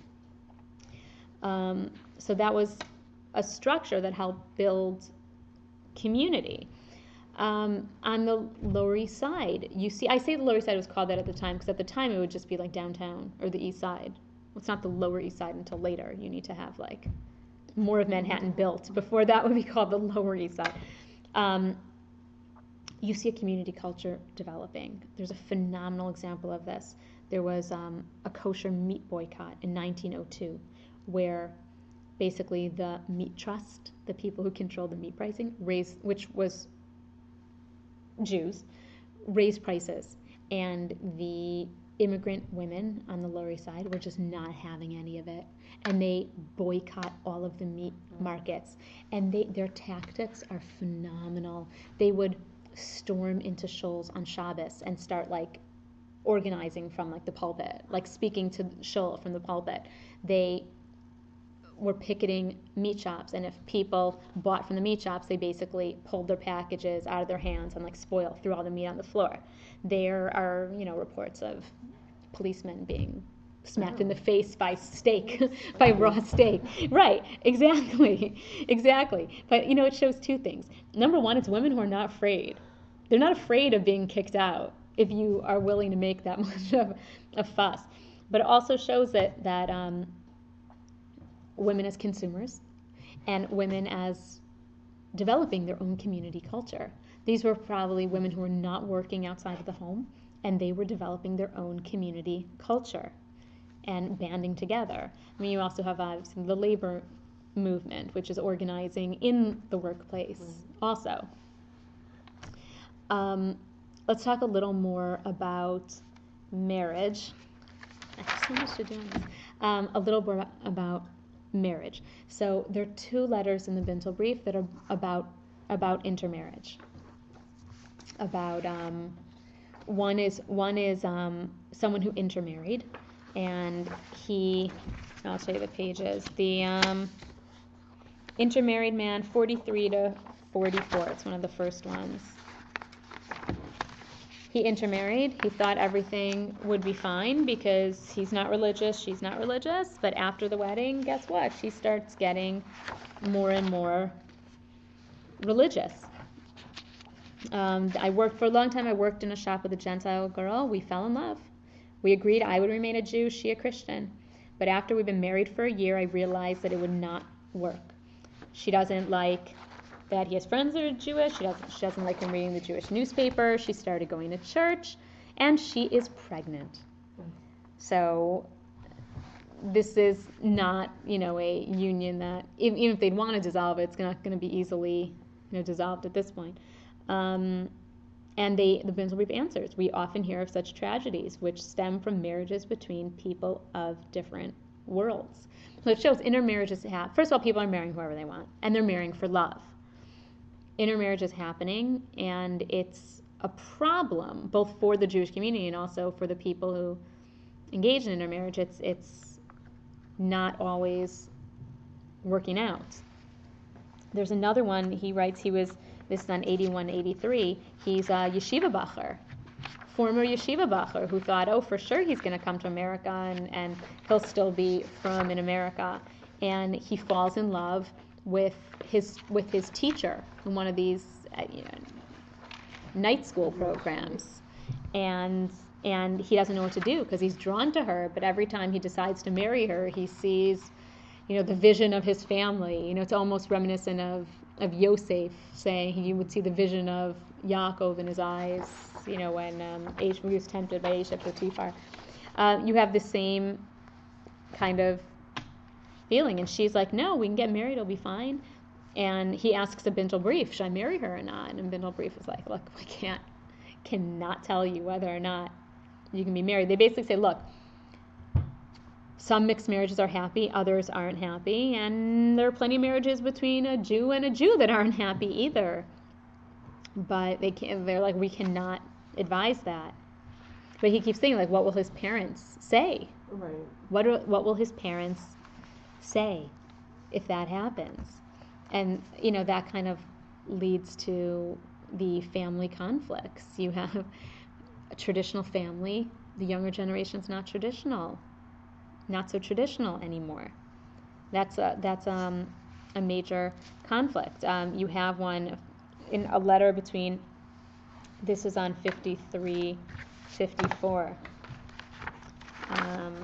S1: Um, so that was a structure that helped build community. Um, on the Lower East Side, you see, I say the Lower East Side was called that at the time because at the time it would just be like downtown or the East Side. It's not the Lower East Side until later. You need to have like more of Manhattan built before that would be called the Lower East Side. Um, you see a community culture developing. There's a phenomenal example of this. There was um, a kosher meat boycott in nineteen oh two where basically the meat trust, the people who controlled the meat pricing, raised, which was Jews, raised prices. And the immigrant women on the Lower East Side were just not having any of it. And they boycott all of the meat markets. And they, their tactics are phenomenal. They would storm into shuls on Shabbos and start like organizing from like the pulpit, like speaking to shul from the pulpit. They were picketing meat shops, and if people bought from the meat shops, they basically pulled their packages out of their hands and like spoiled, threw all the meat on the floor. There are, you know, reports of policemen being smacked oh. in the face by steak, by raw steak. Right, exactly, exactly. But, you know, it shows two things. Number one, it's women who are not afraid. They're not afraid of being kicked out if you are willing to make that much of a fuss. But it also shows that, that um, women as consumers and women as developing their own community culture. These were probably women who were not working outside of the home, and they were developing their own community culture and banding together. I mean, you also have obviously the labor movement, which is organizing in the workplace mm-hmm. also. Um, let's talk a little more about marriage. I have so much to do on this. Um, a little more about marriage. So there are two letters in the Bintel Brief that are about about intermarriage. About um, one is one is um, someone who intermarried, and he. I'll show you the pages. The um, intermarried man, forty-three to forty-four. It's one of the first ones. he intermarried. He thought everything would be fine because he's not religious, she's not religious. But after the wedding, guess what? She starts getting more and more religious. Um, I worked for a long time. I worked in a shop with a Gentile girl. We fell in love. We agreed I would remain a Jew, she a Christian. But after we've been married for a year, I realized that it would not work. She doesn't like that he has friends that are Jewish. She doesn't, she doesn't like him reading the Jewish newspaper. She started going to church, and she is pregnant. So this is not, you know, a union that, even if they'd want to dissolve it, it's not going to be easily, you know, dissolved at this point. Um, and they, the Bintel Brief answers. We often hear of such tragedies, which stem from marriages between people of different worlds. So it shows intermarriages have, first of all, people are marrying whoever they want, and they're marrying for love. Intermarriage is happening, and it's a problem both for the Jewish community and also for the people who engage in intermarriage. It's it's not always working out. There's another one. He writes he was, this is on eighty-one eighty-three, he's a yeshiva bacher, former yeshiva bacher, who thought, oh, for sure he's going to come to America and, and he'll still be from in America. And he falls in love with his with his teacher in one of these uh, you know, night school programs, and and he doesn't know what to do because he's drawn to her. But every time he decides to marry her, he sees, you know, the vision of his family. You know, it's almost reminiscent of of Yosef saying he would see the vision of Yaakov in his eyes. You know, when um, he was tempted by Esau Potiphar. Uh, you have the same kind of feeling, and she's like, no, we can get married, it'll be fine. And he asks a Bintel Brief, should I marry her or not? And Bintel Brief is like, look, we can't cannot tell you whether or not you can be married. They basically say, look, some mixed marriages are happy, others aren't happy, and there are plenty of marriages between a Jew and a Jew that aren't happy either. But they can't, they're like, we cannot advise that. But he keeps saying, like, what will his parents say?
S2: Right.
S1: What are, what will his parents say if that happens? And, you know, that kind of leads to the family conflicts. You have a traditional family. The younger generation's not traditional, not so traditional anymore. That's a, that's um, a major conflict. Um, you have one in a letter between, this is on fifty-three fifty-four. Um,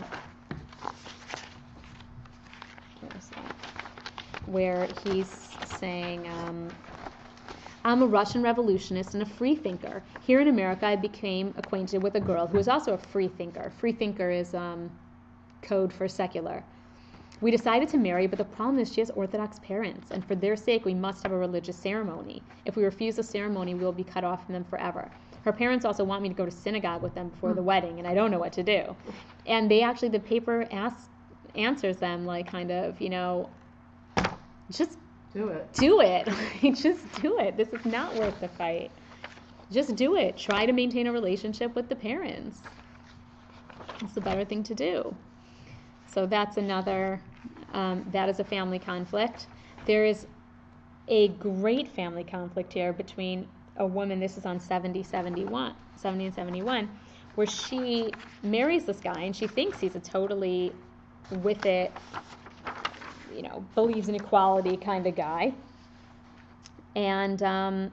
S1: where he's saying, um, I'm a Russian revolutionist and a free thinker. Here in America, I became acquainted with a girl who is also a free thinker. Free thinker is um, code for secular. We decided to marry, but the problem is she has Orthodox parents, and for their sake, we must have a religious ceremony. If we refuse the ceremony, we will be cut off from them forever. Her parents also want me to go to synagogue with them before the wedding, and I don't know what to do. And they actually, the paper asks, answers them like kind of, you know, just
S2: do it.
S1: Do it. Just do it. This is not worth the fight. Just do it. Try to maintain a relationship with the parents. It's the better thing to do. So that's another, um, that is a family conflict. There is a great family conflict here between a woman, this is on seventy, seventy-one, seventy and seventy-one, where she marries this guy and she thinks he's a totally with it, you know, believes in equality kind of guy. And um,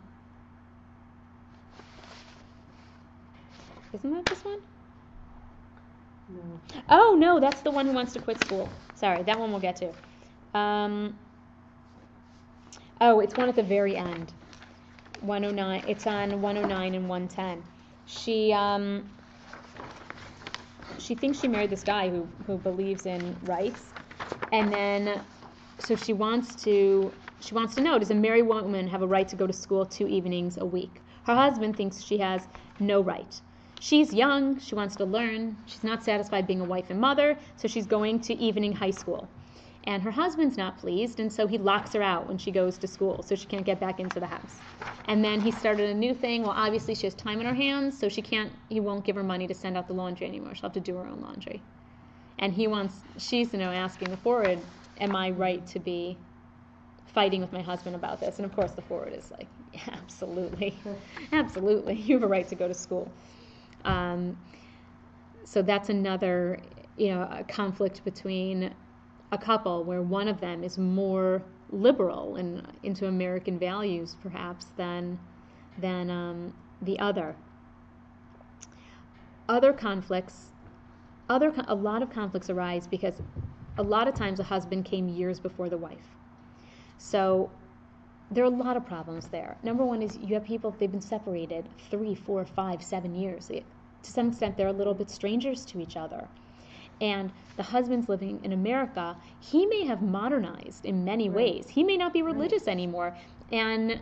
S1: isn't that this one?
S2: No.
S1: Oh, no, that's the one who wants to quit school. Sorry, that one we'll get to. Um, oh, it's one at the very end. one oh nine. It's on one oh nine and one ten. She um, she thinks she married this guy who, who believes in rights. And then, so she wants to, she wants to know, does a married woman have a right to go to school two evenings a week? Her husband thinks she has no right. She's young, she wants to learn, she's not satisfied being a wife and mother, so she's going to evening high school. And her husband's not pleased, and so he locks her out when she goes to school, so she can't get back into the house. And then he started a new thing. Well, obviously she has time in her hands, so she can't, he won't give her money to send out the laundry anymore. She'll have to do her own laundry. And he wants, she's, you know, asking the forward, am I right to be fighting with my husband about this. And of course the forward is like, yeah, absolutely, absolutely, you have a right to go to school. Um, so that's another, you know, a conflict between a couple where one of them is more liberal and into American values perhaps than than um, the other. Other conflicts, other a lot of conflicts arise because a lot of times a husband came years before the wife. So there are a lot of problems there. Number one is you have people, they've been separated three, four, five, seven years. It, to some extent, they're a little bit strangers to each other. And the husband's living in America. He may have modernized in many
S2: Right.
S1: ways. He may not be religious
S2: Right.
S1: anymore. And,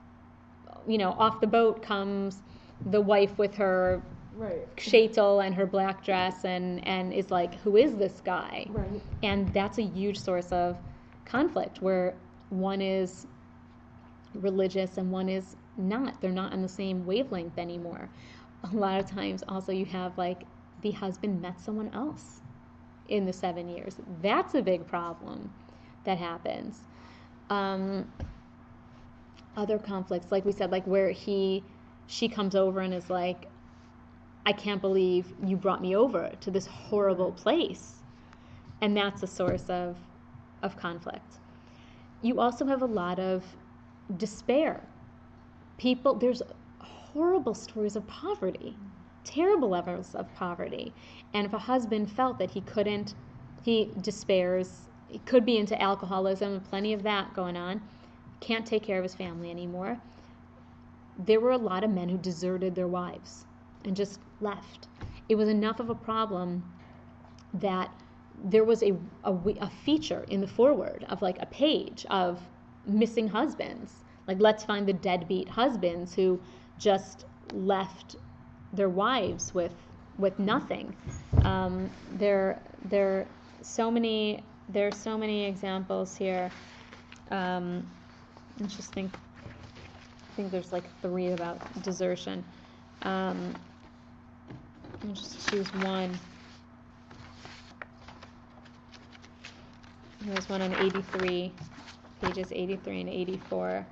S1: you know, off the boat comes the wife with her
S2: Right.
S1: shaitel and her black dress and, and is like, who is this guy?
S2: Right.
S1: And that's a huge source of conflict where one is religious and one is not. They're not on the same wavelength anymore. A lot of times also you have like the husband met someone else in the seven years. That's a big problem that happens. Um, other conflicts, like we said, like where he, she comes over and is like, I can't believe you brought me over to this horrible place. And that's a source of, of conflict. You also have a lot of despair. People, there's horrible stories of poverty, terrible levels of poverty. And if a husband felt that he couldn't, he despairs, he could be into alcoholism, plenty of that going on, can't take care of his family anymore. There were a lot of men who deserted their wives and just left. It was enough of a problem that there was a, a, a feature in the foreword of like a page of missing husbands. Like, let's find the deadbeat husbands who just left their wives with with nothing. Um, there, there, so many. There are so many examples here. Um, let's just think. I think there's like three about desertion. Um, I'll just choose one. There's one on eighty-three, pages eighty-three and eighty-four,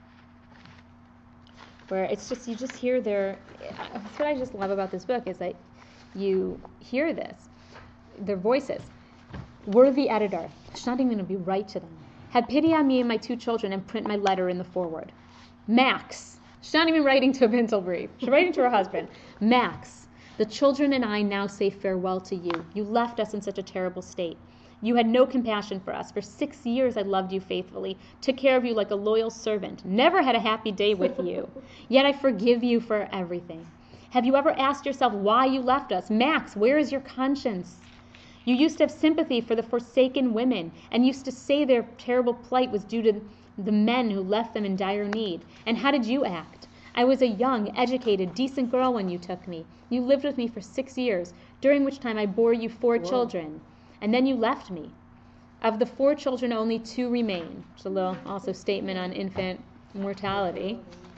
S1: where it's just, you just hear their, that's what I just love about this book, is that you hear this, their voices. Worthy editor, she's not even going to be right to them. Have pity on me and my two children and print my letter in the foreword. Max, she's not even writing to a Pintle brief. She's writing to her husband. Max, the children and I now say farewell to you. You left us in such a terrible state. You had no compassion for us. For six years I loved you faithfully, took care of you like a loyal servant, never had a happy day with you. Yet I forgive you for everything. Have you ever asked yourself why you left us? Max, where is your conscience? You used to have sympathy for the forsaken women and used to say their terrible plight was due to the men who left them in dire need. And how did you act? I was a young, educated, decent girl when you took me. You lived with me for six years, during which time I bore you four
S2: Whoa.
S1: children. And then you left me. Of the four children, only two remain. It's a little also statement on infant mortality.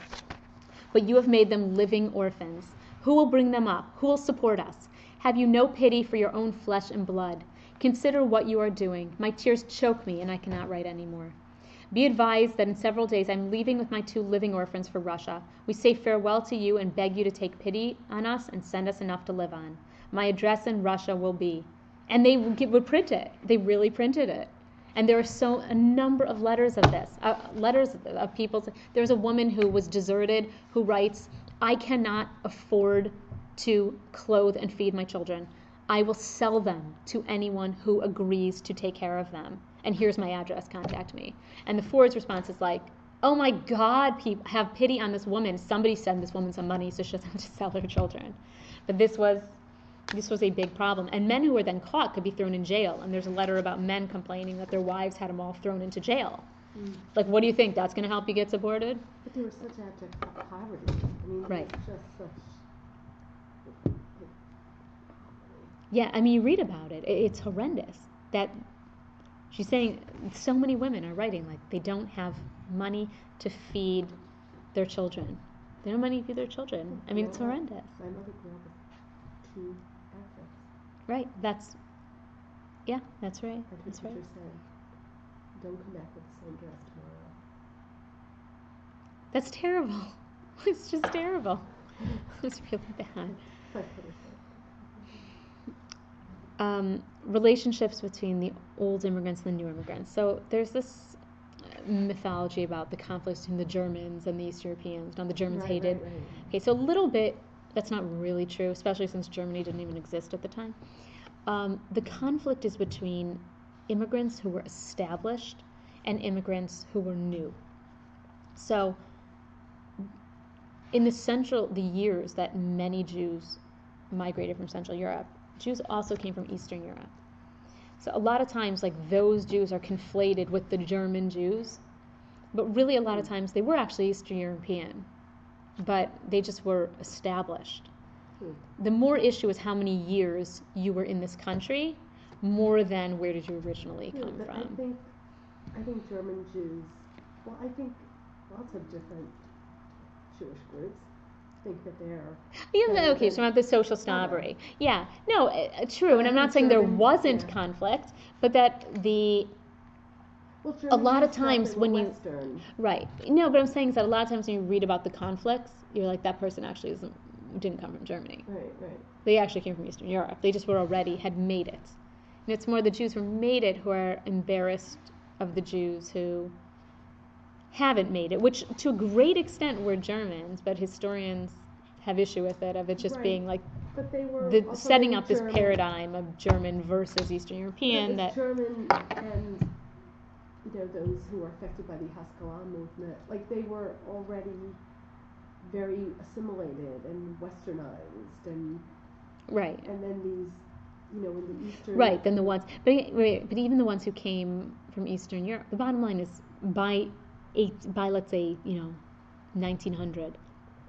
S1: But you have made them living orphans. Who will bring them up? Who will support us? Have you no pity for your own flesh and blood? Consider what you are doing. My tears choke me, and I cannot write anymore. Be advised that in several days I am leaving with my two living orphans for Russia. We say farewell to you and beg you to take pity on us and send us enough to live on. My address in Russia will be... And they would print it. They really printed it. And there are so a number of letters of this, uh, letters of, of people. There's a woman who was deserted who writes, I cannot afford to clothe and feed my children. I will sell them to anyone who agrees to take care of them. And here's my address, contact me. And the forward's response is like, oh my God, people, have pity on this woman. Somebody send this woman some money so she doesn't have to sell her children. But this was... This was a big problem. And men who were then caught could be thrown in jail. And there's a letter about men complaining that their wives had them all thrown into jail. Mm. Like, what do you think? That's going to help you get supported?
S2: But there was such abject poverty. I mean,
S1: right.
S2: It was just such...
S1: Yeah, I mean, you read about it. It's horrendous. That she's saying so many women are writing, like, they don't have money to feed their children. They don't have money to feed their children. I mean,
S2: my
S1: it's horrendous.
S2: My mother grew up with two assets.
S1: Right, that's, yeah, that's right,
S2: Like
S1: that's
S2: the
S1: right.
S2: teacher said, don't come back with the same dress tomorrow.
S1: That's terrible. It's just terrible. It's really bad.
S2: My brother said.
S1: Um, relationships between the old immigrants and the new immigrants. So there's this mythology about the conflicts between the Germans and the East Europeans. Now the Germans
S2: Right,
S1: hated.
S2: right, right.
S1: Okay, so a little bit, that's not really true, especially since Germany didn't even exist at the time. Um, the conflict is between immigrants who were established and immigrants who were new. So in the central, the years that many Jews migrated from Central Europe, Jews also came from Eastern Europe. So a lot of times, like, those Jews are conflated with the German Jews, but really a lot of times they were actually Eastern European, but they just were established.
S2: Hmm.
S1: The more issue is how many years you were in this country, more than where did you originally
S2: Yeah,
S1: come
S2: but
S1: from.
S2: I think, I think German Jews, well, I think lots of different Jewish groups think that they're.
S1: Yeah,
S2: better
S1: okay, so
S2: than
S1: not the social
S2: other.
S1: snobbery. Yeah, no, uh, true,
S2: But
S1: and
S2: I
S1: I'm not
S2: think
S1: saying there
S2: German-
S1: wasn't
S2: yeah.
S1: conflict, but that the
S2: Well,
S1: a
S2: German
S1: lot of
S2: Jews felt
S1: times
S2: they were
S1: when you
S2: Western.
S1: right, no, but I'm saying is that a lot of times when you read about the conflicts, you're like, that person actually isn't didn't come from Germany.
S2: Right, right.
S1: They actually came from Eastern Europe. They just were already had made it. And it's more the Jews who made it who are embarrassed of the Jews who haven't made it, which to a great extent were Germans, but historians have issue with it, of it just
S2: Right.
S1: being like
S2: But they were
S1: the
S2: also
S1: setting
S2: many
S1: up this
S2: German-
S1: paradigm of German versus Eastern
S2: But
S1: European
S2: it was
S1: that
S2: German and, you know, those who were affected by the Haskalah movement, like they were already very assimilated and westernized, and
S1: right.
S2: and then these, you know, in the Eastern.
S1: Right, then the ones, but wait, but even the ones who came from Eastern Europe, the bottom line is by eight, by let's say, you know, nineteen hundred,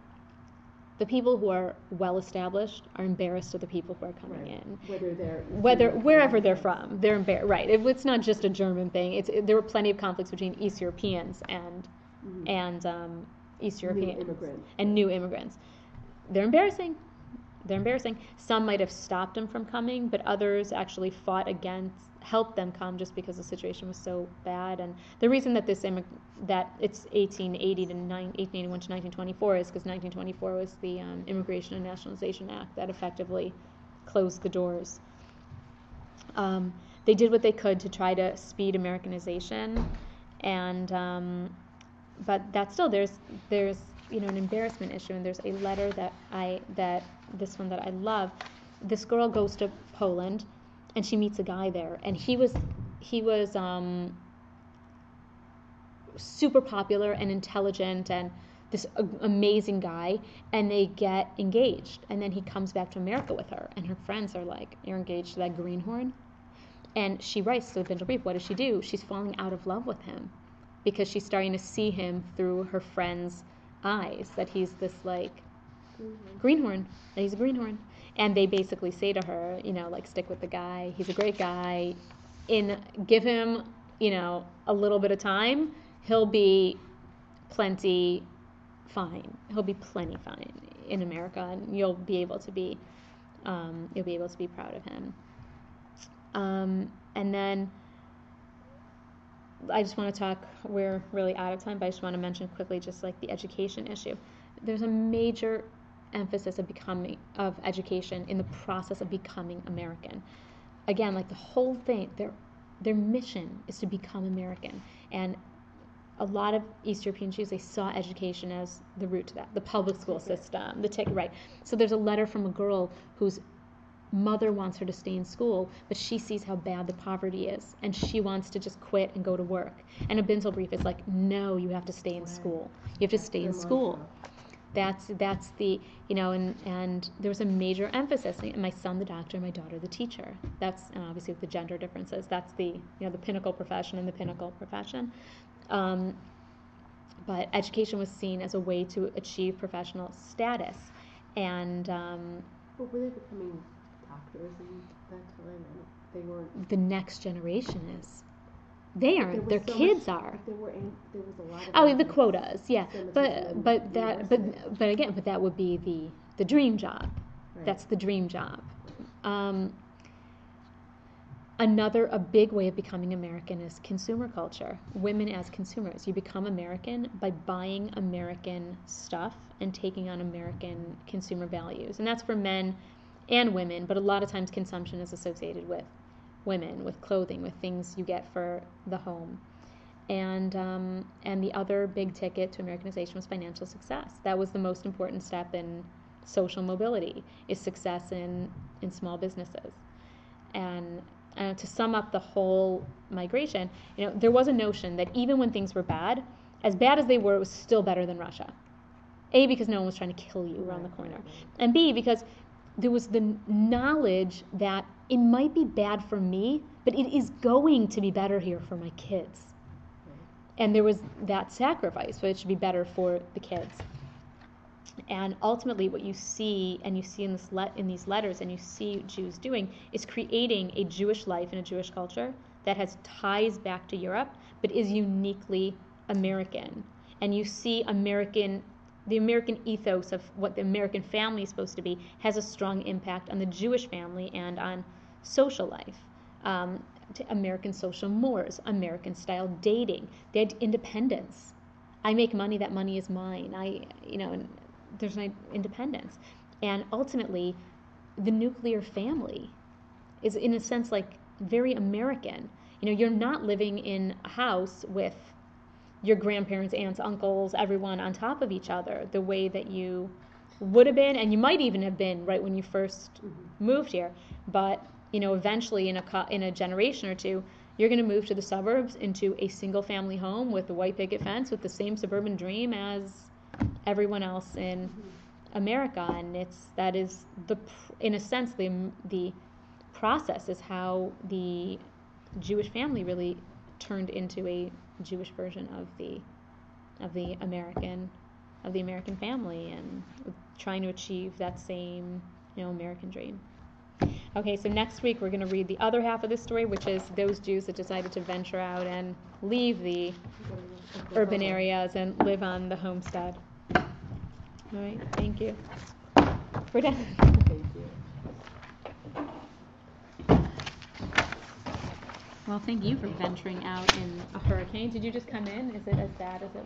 S1: the people who are well established are embarrassed of the people who are coming
S2: Right.
S1: in,
S2: Whether they're
S1: whether
S2: Eastern
S1: wherever they're
S2: Europeans.
S1: from, they're embarrassed. Right, it, it's not just a German thing. It's it, there were plenty of conflicts between East Europeans and
S2: Mhm.
S1: and um, East
S2: New
S1: Europeans
S2: immigrants.
S1: and new immigrants. They're embarrassing. They're embarrassing. Some might have stopped them from coming, but others actually fought against, helped them come just because the situation was so bad. And the reason that this immig- that it's eighteen eighty to nine, eighteen eighty-one to nineteen twenty-four is because nineteen twenty-four was the um, Immigration and Nationalization Act that effectively closed the doors. Um, they did what they could to try to speed Americanization, and um, but that still there's there's you know an embarrassment issue, and there's a letter that I that this one that I love. This girl goes to Poland, and she meets a guy there, and he was he was um, super popular and intelligent and this a- amazing guy, and they get engaged, and then he comes back to America with her, and her friends are like, "You're engaged to that greenhorn?" And she writes to the Bintel Brief, what does she do? She's falling out of love with him because she's starting to see him through her friend's eyes, that he's this like
S2: Mhm.
S1: greenhorn, that he's a greenhorn. And they basically say to her, you know, like, stick with the guy, he's a great guy, in give him, you know, a little bit of time, he'll be plenty fine. He'll be plenty fine in America, and you'll be able to be um, you'll be able to be proud of him. Um, and then I just want to talk, we're really out of time, but I just want to mention quickly just like the education issue. There's a major emphasis of becoming, of education in the process of becoming American. Again, like the whole thing, their, their mission is to become American. And a lot of East European Jews, they saw education as the route to that, the public school system, the ticket, right. So there's a letter from a girl whose mother wants her to stay in school, but she sees how bad the poverty is, and she wants to just quit and go to work. And a Bintel Brief is like, no, you have to stay in
S2: Right.
S1: school. You have to stay in
S2: Their
S1: school.
S2: mantra.
S1: That's that's the you know, and and there was a major emphasis. My son, the doctor, my daughter, the teacher. That's and obviously with the gender differences. That's the you know the pinnacle profession and the pinnacle profession. Um, but education was seen as a way to achieve professional status, and um,
S2: But were they becoming doctors in that time? I don't, they weren't.
S1: the next generation is. They
S2: But
S1: aren't.
S2: there was
S1: Their
S2: so
S1: kids
S2: much,
S1: are.
S2: But there were an- there was a lot of.
S1: Oh, the
S2: anti-
S1: quotas, yeah.
S2: Semitism
S1: But
S2: in
S1: but that
S2: universities.
S1: but but again, but that would be the the dream job.
S2: Right.
S1: That's the dream job. Um, Another, a big way of becoming American is consumer culture. Women as consumers. You become American by buying American stuff and taking on American consumer values. And that's for men and women, but a lot of times consumption is associated with women, with clothing, with things you get for the home. And um, and the other big ticket to Americanization was financial success. That was the most important step in social mobility, is success in, in small businesses. And Uh, to sum up the whole migration, you know, there was a notion that even when things were bad, as bad as they were, it was still better than Russia. A, because no one was trying to kill you around the corner. And B, because there was the knowledge that it might be bad for me, but it is going to be better here for my kids. And there was that sacrifice, but it should be better for the kids. And ultimately what you see, and you see in, this le- in these letters, and you see Jews doing, is creating a Jewish life and a Jewish culture that has ties back to Europe, but is uniquely American. And you see American, the American ethos of what the American family is supposed to be has a strong impact on the Jewish family and on social life. Um, to American social mores, American style dating, they had independence. I make money, that money is mine. I, you know, there's no independence. And ultimately, the nuclear family is, in a sense, like very American. You know, you're not living in a house with your grandparents, aunts, uncles, everyone on top of each other the way that you would have been, and you might even have been right when you first mm-hmm. moved here. But, you know, eventually in a co- in a generation or two, you're going to move to the suburbs into a single family home with a white picket fence with the same suburban dream as everyone else in America. And it's, that is the, in a sense, the the process is how the Jewish family really turned into a Jewish version of the of the American of the American family, and trying to achieve that same, you know, American dream. Okay, so next week we're going to read the other half of the story, which is those Jews that decided to venture out and leave the urban areas and live on the homestead. All right, thank you. We're done.
S2: Thank you.
S1: Well, thank you for venturing out in a hurricane. Did you just come in? Is it as bad as it